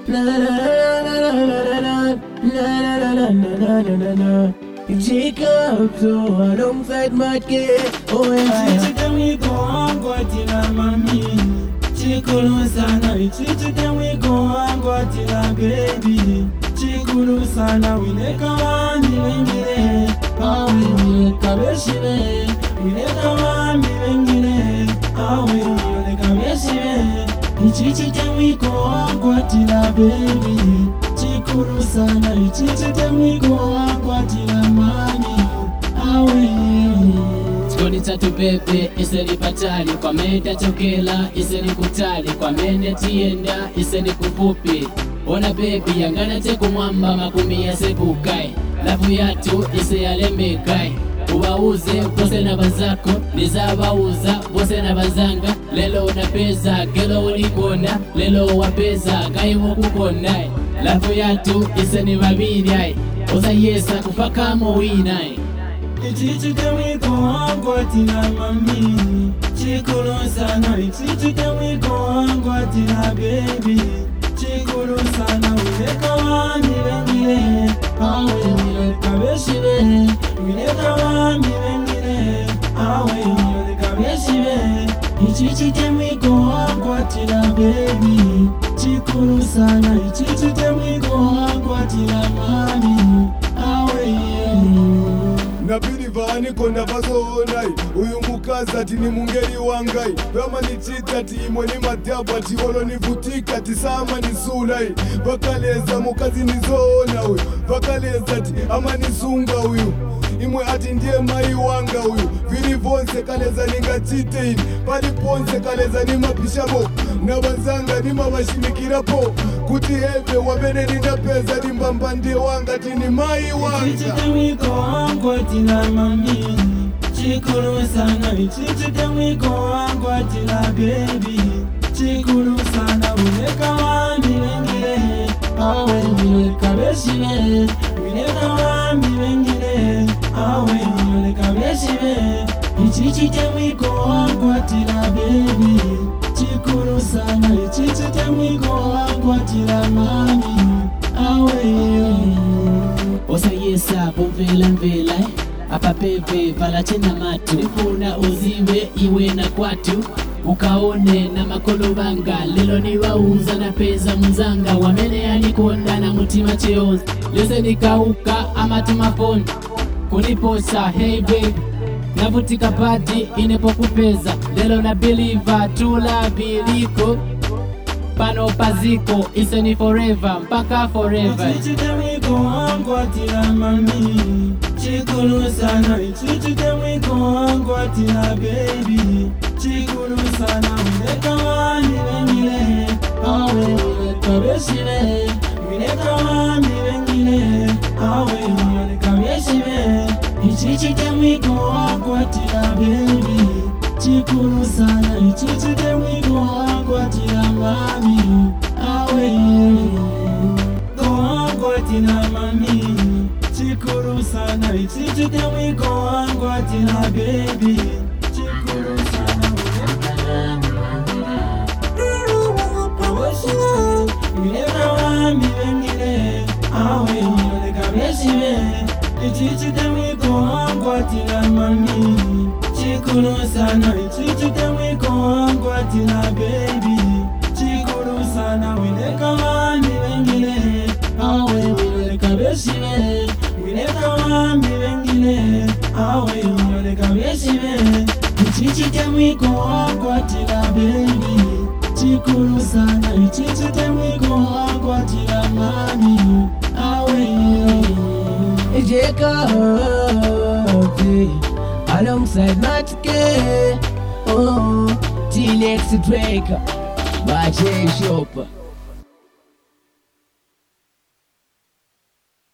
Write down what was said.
La la la la la la la la la la la la. Jacob so alongside Mad Kid. Oh yeah. Chichi we go on Guatila mami. Chikulu sana, chichi we go on Guatila baby. Chikulu sana, we neka wami wengine. Awe kabeshime, we neka wami wengine. Awe kabeshime. Chichi we go on Guatila baby. Chikulu sana, chichi we go on Guatila mami. Skoni tatu bebe, iseni patali. Kwa menda chokela, iseni kutali. Kwa mende tienda, iseni kufupi. Ona baby, yangana teku mwamba makumi ya sekukai. Lafu yatu, ise ya lemekai. Uwauze, pose na bazako. Nizaba uza, pose na bazanga. Lelo unapeza, kelo ulikona. Lelo wapeza, kai wakukondai. Lafu yatu, iseni mabini. Oza yesa kufaka mwinai. Chichi we go on Guatila mami. Chikulu sana, chichi we go on Guatila baby. Chikulu sana, we neka wami wengine. Awe kabeshime, we neka wami wengine. Awe kabeshime. Chichi we go on Guatila baby. Chikulu sana, chichi we go on Guatila mami. Nabidi vani konda bazonai. Uyu mukazi ati ni mungeri wangai. Wema ni chita ati imo ni matiabu ati holo ni vutika ati sama ni sulai. Vakaleza mukazi ni zona uyu. Vakaleza ati ama ni sunga uyu. Imwe ati ndiye mai wanga uyu. Vili vonse kaleza ninga chite hivi. Pali ponse kaleza ni mapishabo. Na bazanga ni mawashimikirapo. Kuti heve wabene nina peza ni mbamba ndiye wanga ati ni mai wanga. Chichi we go on Guatila mami. Chikulu sana, chichi we go on Guatila baby. Chikulu sana, we neka wami wengine. Awe kabeshime, we neka wami wengine. Awe kabeshime. Chichi we go on Guatila baby. Chikulu sana, chichi we go on Guatila mami. Osa yesa bovela mvela. Apa peve vala chena matu. Nifuna uziwe iwe na kwatu. Ukaone na makolo banga. Lelo ni wauza na peza mzanga. Wamene alikonda na mutima cheozi. Leze nikauka ama tumafoni. Kuniposa hey babe. Navutika pati inepokupeza. Lelo na believer tula biliko. Pano paziko, iseni forever, mpaka forever. Chichi we go on Guatila mami. Chikulu sana, chichi we go on Guatila baby. Chikulu sana, we neka wami wengine. Awe kabeshime, we neka wami wengine. Awe kabeshime. Chichi we go on Guatila baby. Chikulu sana, chichi we go on Guatila mami. Awe go on Guatila mami. Chikulu sana, chichi we go on Guatila baby. Chikulu sana, we neka wami wengine. Awe kabeshime. Chichi we go on Guatila mami. Chikulu sana, chichi we go on Guatila baby. Chikulu sana, we neka wami wengine. Awe kabeshime, we neka wami wengine. Awe kabeshime. Chichi we go on Guatila baby. Chikulu sana, chichi we go on Guatila mami. Jacob alongside Mad Kid. Oh, T-Next Drake, by J Shopper.